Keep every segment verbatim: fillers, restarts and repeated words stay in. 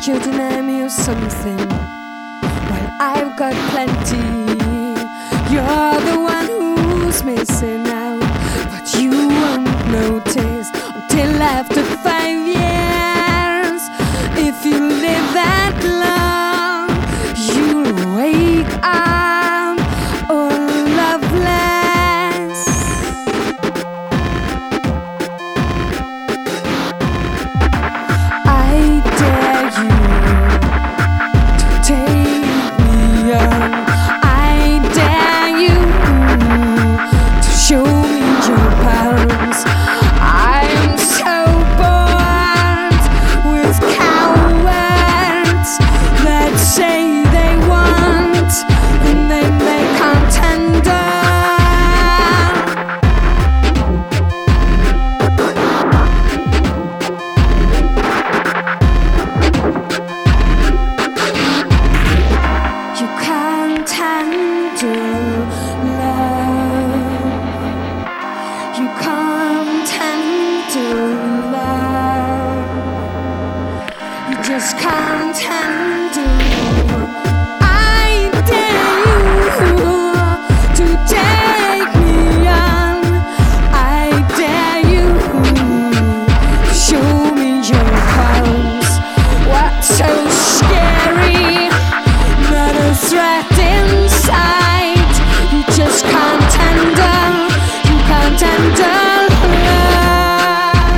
You deny me of something while I've got plenty. You're the one who's missing out, but you won't notice until after five years. If you live that long, you'll wake up all loveless. I dare you to take me on. I dare you to show me your palms. I'm so bored with cowards that say they want and then they can't tender. You can't handle love. You can't handle love. You just can't handle. I dare you to take me on. I dare you to show me your palms. What's so scary? Not a threat inside. You just can't handle. You can't handle love.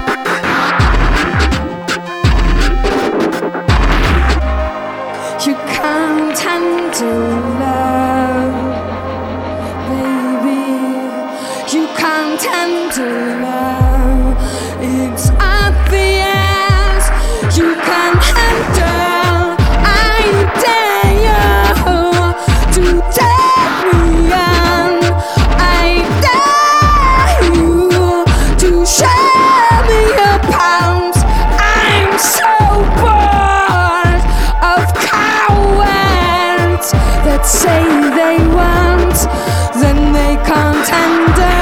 You can't handle love, baby. You can't handle love. It's obvious. You can't handle. I dare you to take me on. I dare you to show me your palms. I'm so bored of cowards that say they want, then they can't handle.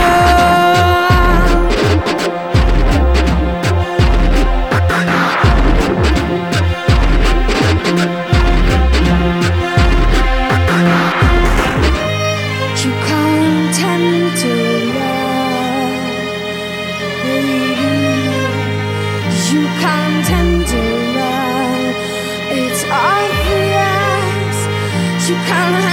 You can't handle love, baby. You can't handle love. It's obvious. You can't